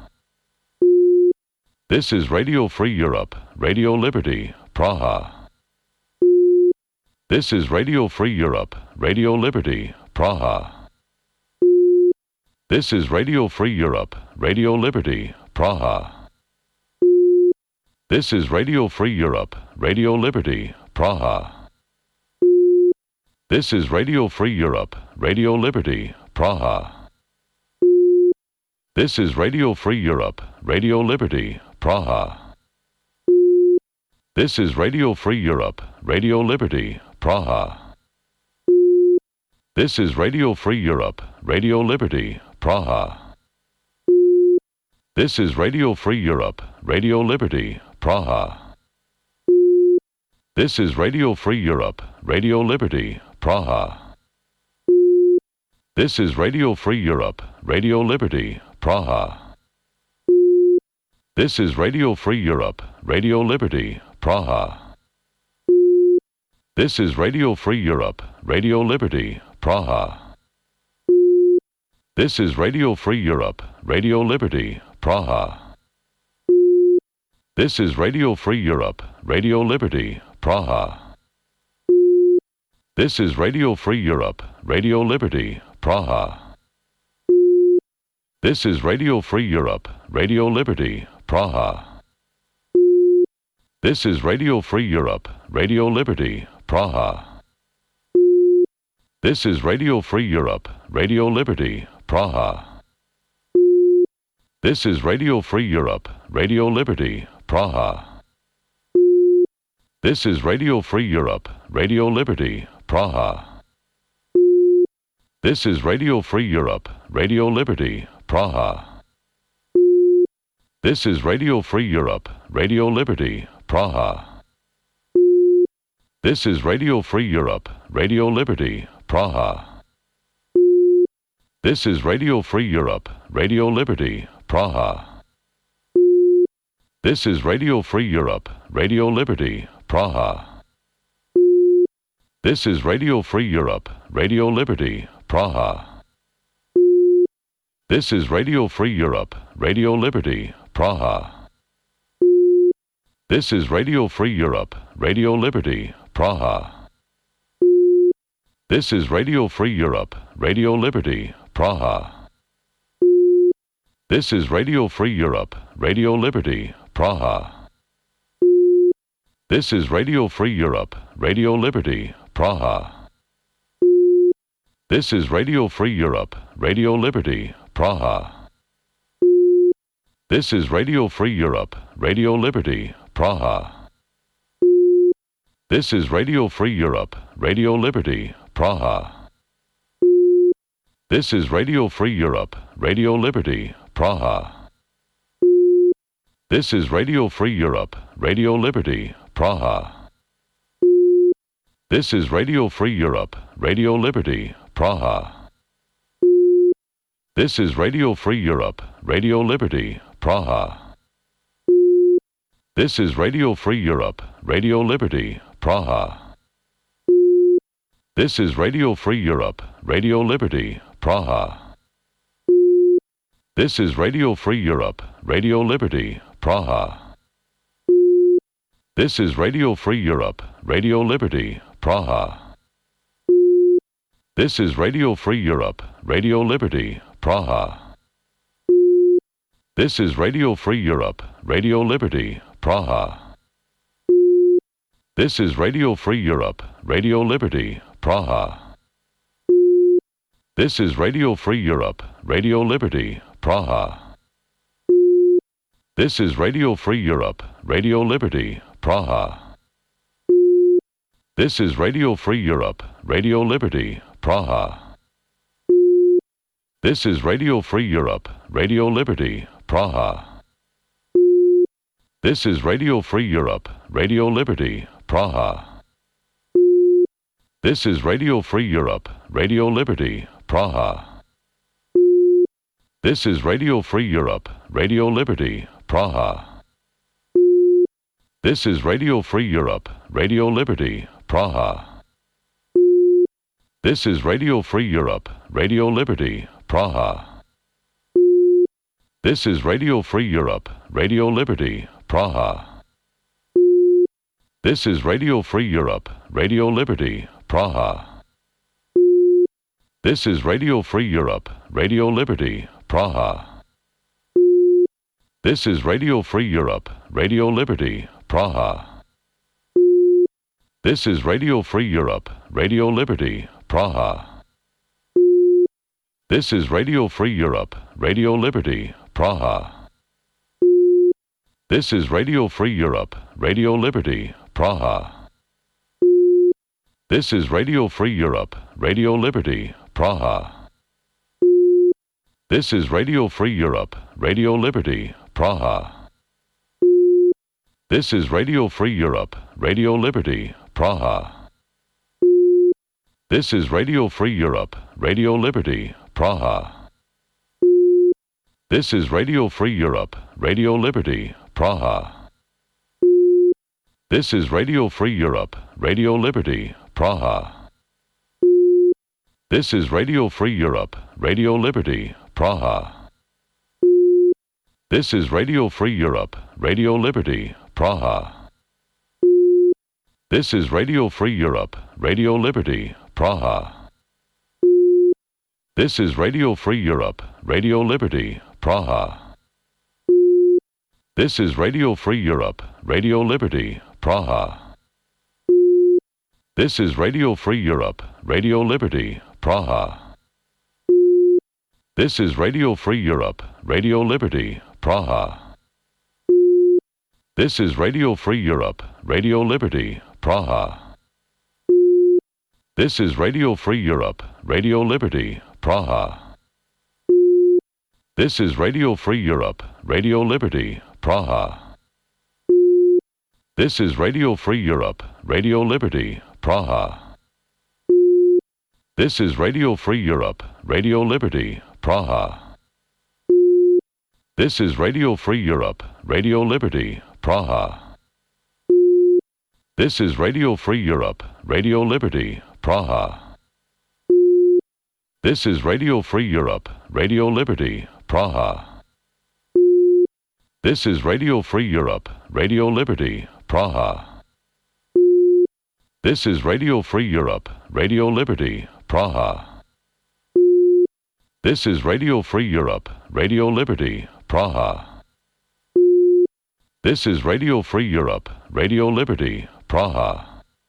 [SPEAKER 1] This is Radio Free Europe, Radio Liberty, Praha. This is Radio Free Europe, Radio Liberty, Praha. This is Radio Free Europe, Radio Liberty, Praha. This is Radio Free Europe, Radio Liberty, Praha. This is Radio Free Europe, Radio Liberty, Praha. This is Radio Free Europe, Radio Liberty, Praha. This is Radio Free Europe, Radio Liberty, Praha. This is Radio Free Europe, Radio Liberty, Praha. This is Radio Free Europe, Radio Liberty, Praha. This is Radio Free Europe, Radio Liberty, Praha. This is Radio Free Europe, Radio Liberty, Praha. This is Radio Free Europe, Radio Liberty, Praha. This is Radio Free Europe, Radio Liberty, Praha. This is Radio Free Europe, Radio Liberty, Praha. This is Radio Free Europe, Radio Liberty, Praha. This is Radio Free Europe, Radio Liberty, Praha. This is Radio Free Europe, Radio Liberty, Praha. This is Radio Free Europe, Radio Liberty, Praha. This is Radio Free Europe, Radio Liberty, Praha. This is Radio Free Europe, Radio Liberty, Praha. This is Radio Free Europe, Radio Liberty, Praha. This is Radio Free Europe, Radio Liberty, Praha. This is Radio Free Europe, Radio Liberty, Praha. This is Radio Free Europe, Radio Liberty, Praha. This is Radio Free Europe, Radio Liberty, Praha. This is Radio Free Europe, Radio Liberty, Praha. This is Radio Free Europe, Radio Liberty, Praha. This is Radio Free Europe, Radio Liberty, Praha. This is Radio Free Europe, Radio Liberty, Praha. This is Radio Free Europe, Radio Liberty, Praha. This is Radio Free Europe, Radio Liberty, Praha. This is Radio Free Europe, Radio Liberty, Praha. This is Radio Free Europe, Radio Liberty, Praha. This is Radio Free Europe, Radio Liberty, Praha. This is Radio Free Europe, Radio Liberty, Praha. This is Radio Free Europe, Radio Liberty, Praha. This is Radio Free Europe, Radio Liberty, Praha. This is Radio Free Europe, Radio Liberty, Praha. This is Radio Free Europe, Radio Liberty, Praha. This is Radio Free Europe, Radio Liberty, Praha. This is Radio Free Europe, Radio Liberty, Praha. This is Radio Free Europe, Radio Liberty, Praha. This is Radio Free Europe, Radio Liberty, Praha. This is Radio Free Europe, Radio Liberty, Praha. This is Radio Free Europe, Radio Liberty, Praha. This is Radio Free Europe, Radio Liberty, Praha. This is Radio Free Europe, Radio Liberty, Praha. This is Radio Free Europe, Radio Liberty, Praha. This is Radio Free Europe, Radio Liberty, Praha. This is Radio Free Europe, Radio Liberty, Praha. This is Radio Free Europe, Radio Liberty, Praha. This is Radio Free Europe, Radio Liberty, Praha. This is Radio Free Europe, Radio Liberty, Praha. This is Radio Free Europe, Radio Liberty, Praha. This is Radio Free Europe, Radio Liberty, Praha. This is Radio Free Europe, Radio Liberty, Praha. This is Radio Free Europe, Radio Liberty, Praha. This is Radio Free Europe, Radio Liberty, Praha. This is Radio Free Europe, Radio Liberty, Praha. This is Radio Free Europe, Radio Liberty, Praha. This is Radio Free Europe, Radio Liberty, Praha. This is Radio Free Europe, Radio Liberty, Praha. This is Radio Free Europe, Radio Liberty, Praha. This is Radio Free Europe, Radio Liberty, Praha. This is Radio Free Europe, Radio Liberty, Praha. This is Radio Free Europe, Radio Liberty, Praha. This is Radio Free Europe, Radio Liberty, Praha. This is Radio Free Europe, Radio Liberty, Praha. This is Radio Free Europe, Radio Liberty, Praha. This is Radio Free Europe, Radio Liberty, Praha. This is Radio Free Europe, Radio Liberty, Praha. This is Radio Free Europe, Radio Liberty, Praha. This is Radio Free Europe, Radio Liberty, Praha. This is Radio Free Europe, Radio Liberty, Praha. This is Radio Free Europe, Radio Liberty, Praha. This is Radio Free Europe, Radio Liberty, Praha. This is Radio Free Europe, Radio Liberty, Praha. This is Radio Free Europe, Radio Liberty, Praha. This is Radio Free Europe, Radio Liberty, Praha. This is Radio Free Europe, Radio Liberty, Praha. This is Radio Free Europe, Radio Liberty, Praha. This is Radio Free Europe, Radio Liberty, Praha. This is Radio Free Europe, Radio Liberty, Praha. This is Radio Free Europe, Radio Liberty, Praha. This is Radio Free Europe, Radio Liberty, Praha. This is Radio Free Europe, Radio Liberty, Praha. This is Radio Free Europe, Radio Liberty, Praha.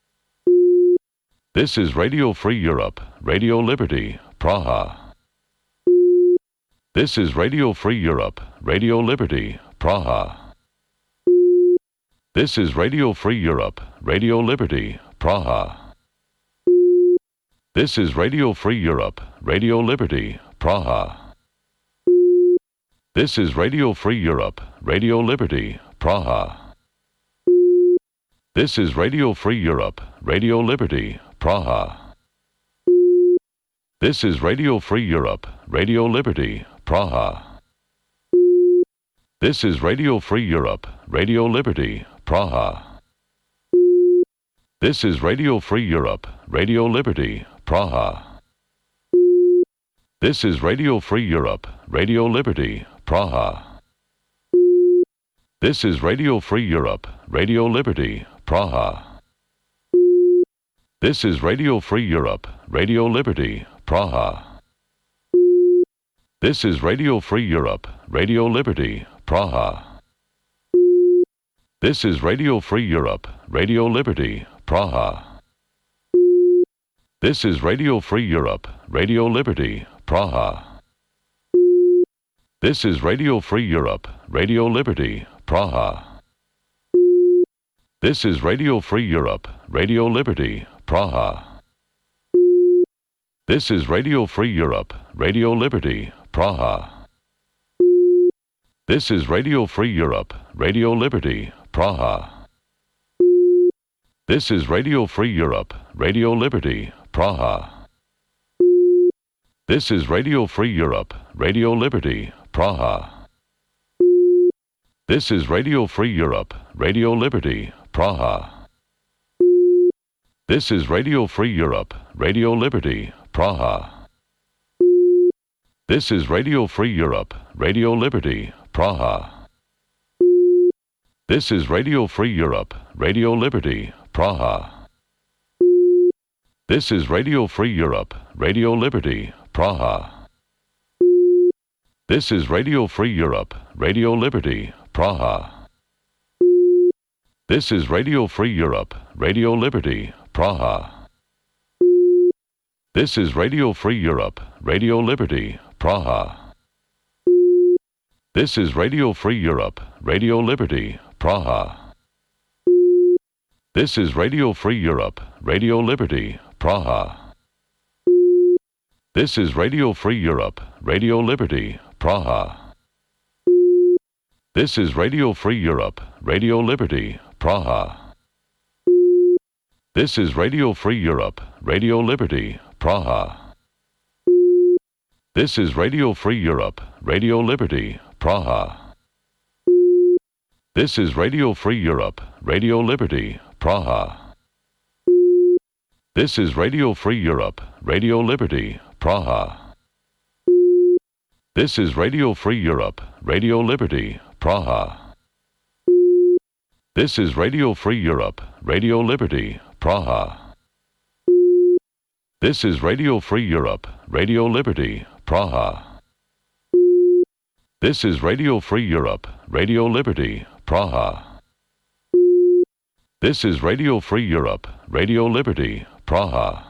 [SPEAKER 1] This is Radio Free Europe, Radio Liberty, Praha. This is Radio Free Europe, Radio Liberty, Praha. This is Radio Free Europe, Radio Liberty, Praha. This is Radio Free Europe, Radio Liberty, Praha. This is Radio Free Europe, Radio Liberty, Praha. This is Radio Free Europe, Radio Liberty, Praha. This is Radio Free Europe, Radio Liberty, Praha. This is Radio Free Europe, Radio Liberty, Praha. This is Radio Free Europe, Radio Liberty, Praha. This is Radio Free Europe, Radio Liberty, Praha. This is Radio Free Europe, Radio Liberty, Praha. This is Radio Free Europe, Radio Liberty, Praha. This is Radio Free Europe, Radio Liberty, Praha. This is Radio Free Europe, Radio Liberty, Praha. This is Radio Free Europe, Radio Liberty, Praha. This is Radio Free Europe, Radio Liberty, Praha. This is Radio Free Europe, Radio Liberty, Praha. This is Radio Free Europe, Radio Liberty, Praha. This is Radio Free Europe, Radio Liberty, Praha. This is Radio Free Europe, Radio Liberty, Praha. This is Radio Free Europe, Radio Liberty, Praha. This is Radio Free Europe, Radio Liberty, Praha. This is Radio Free Europe, Radio Liberty, Praha. This is Radio Free Europe, Radio Liberty, Praha. This is Radio Free Europe, Radio Liberty, Praha. This is Radio Free Europe, Radio Liberty, Praha. This is Radio Free Europe, Radio Liberty, Praha. This is Radio Free Europe, Radio Liberty, Praha. This is Radio Free Europe, Radio Liberty, Praha. This is Radio Free Europe, Radio Liberty, Praha. This is Radio Free Europe, Radio Liberty, Praha. This is Radio Free Europe, Radio Liberty, Praha. This is Radio Free Europe, Radio Liberty, Praha. This is Radio Free Europe, Radio Liberty, Praha. This is Radio Free Europe, Radio Liberty, Praha. This is Radio Free Europe, Radio Liberty, Praha. This is Radio Free Europe, Radio Liberty, Praha. This is Radio Free Europe, Radio Liberty, Praha. This is Radio Free Europe, Radio Liberty, Praha. This is Radio Free Europe, Radio Liberty, Praha. This is Radio Free Europe, Radio Liberty, Praha. This is Radio Free Europe, Radio Liberty, Praha.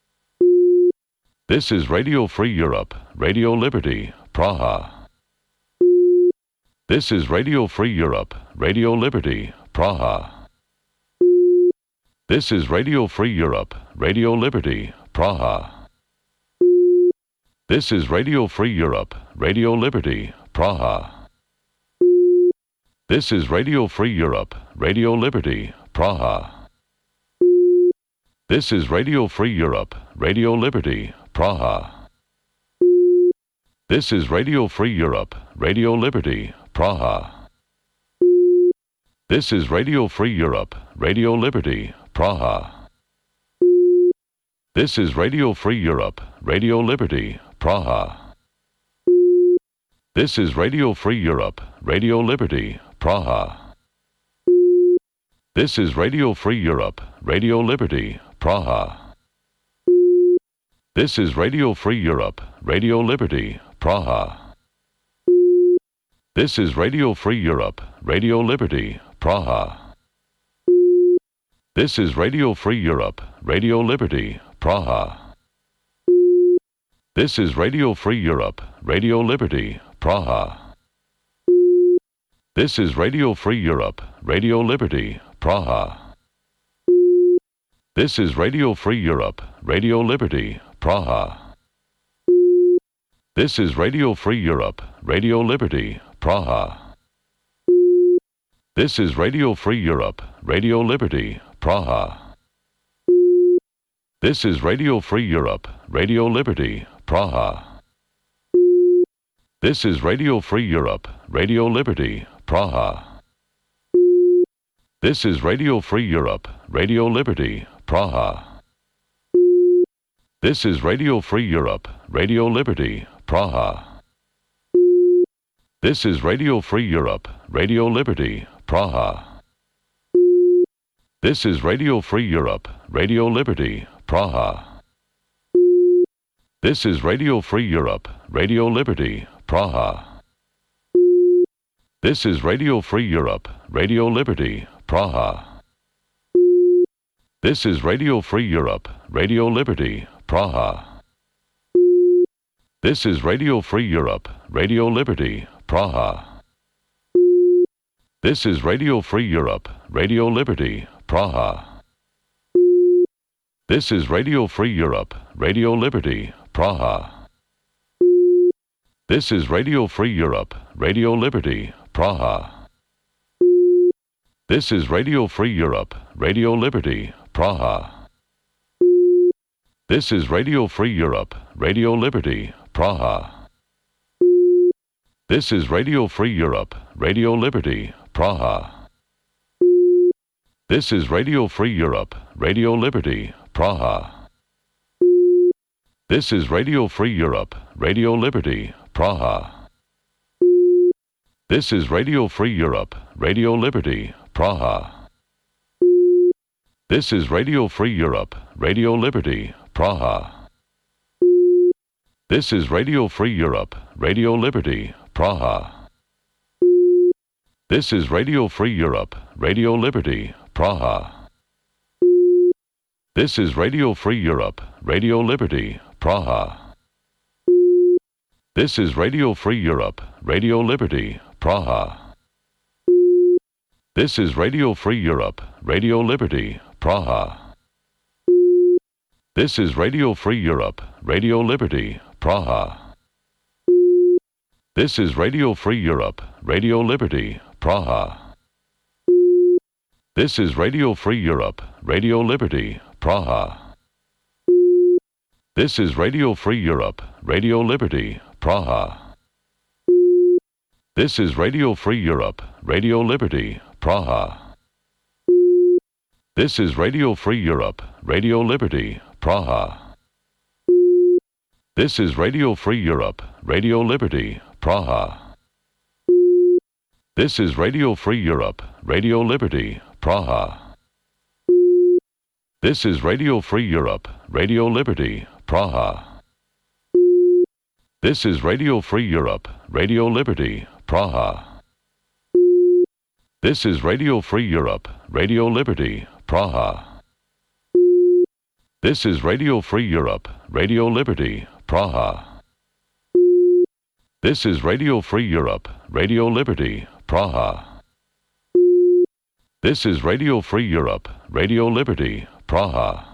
[SPEAKER 1] This is Radio Free Europe, Radio Liberty, Praha. This is Radio Free Europe, Radio Liberty, Praha. This is Radio Free Europe, Radio Liberty, Praha. This is Radio Free Europe, Radio Liberty, Praha. This is Radio Free Europe, Radio Liberty, Praha. This is Radio Free Europe, Radio Liberty, Praha. This is Radio Free Europe, Radio Liberty, Praha. This is Radio Free Europe, Radio Liberty, Praha. This is Radio Free Europe, Radio Liberty, Praha. This is Radio Free Europe, Radio Liberty, Praha. This is Radio Free Europe, Radio Liberty, Praha. This is Radio Free Europe, Radio Liberty, Praha. This is Radio Free Europe, Radio Liberty, Praha. This is Radio Free Europe, Radio Liberty, Praha. This is Radio Free Europe, Radio Liberty, Praha. This is Radio Free Europe, Radio Liberty, Praha. This is Radio Free Europe, Radio Liberty, Praha. This is Radio Free Europe, Radio Liberty, Praha. This is Radio Free Europe, Radio Liberty, Praha. This is Radio Free Europe, Radio Liberty, Praha. This is Radio Free Europe, Radio Liberty, Praha. This is Radio Free Europe, Radio Liberty, Praha. This is Radio Free Europe, Radio Liberty, Praha. This is Radio Free Europe, Radio Liberty, Praha. This is Radio Free Europe, Radio Liberty, Praha. This is Radio Free Europe, Radio Liberty, Praha. This is Radio Free Europe, Radio Liberty, Praha. This is Radio Free Europe, Radio Liberty, Praha. This is Radio Free Europe, Radio Liberty, Praha. This is Radio Free Europe, Radio Liberty, Praha. This is Radio Free Europe, Radio Liberty, Praha. This is Radio Free Europe, Radio Liberty, Praha. This is Radio Free Europe, Radio Liberty, Praha. This is Radio Free Europe, Radio Liberty, Praha. This is Radio Free Europe, Radio Liberty, Praha. This is Radio Free Europe, Radio Liberty, Praha. This is Radio Free Europe, Radio Liberty, Praha. This is Radio Free Europe, Radio Liberty, Praha. This is Radio Free Europe, Radio Liberty, Praha. This is Radio Free Europe, Radio Liberty, Praha. This is Radio Free Europe, Radio Liberty, Praha. This is Radio Free Europe, Radio Liberty, Praha. This is Radio Free Europe, Radio Liberty, Praha. This is Radio Free Europe, Radio Liberty, Praha. This is Radio Free Europe, Radio Liberty, Praha. This is Radio Free Europe, Radio Liberty, Praha. This is Radio Free Europe, Radio Liberty, Praha. This is Radio Free Europe, Radio Liberty, Praha. This is Radio Free Europe, Radio Liberty, Praha. This is Radio Free Europe, Radio Liberty, Praha. This is Radio Free Europe, Radio Liberty, Praha. This is Radio Free Europe, Radio Liberty, Praha. This is Radio Free Europe, Radio Liberty, Praha. This is Radio Free Europe, Radio Liberty, Praha. This is Radio Free Europe, Radio Liberty, Praha. This is Radio Free Europe, Radio Liberty, Praha. This is Radio Free Europe, Radio Liberty, Praha. This is Radio Free Europe, Radio Liberty, Praha.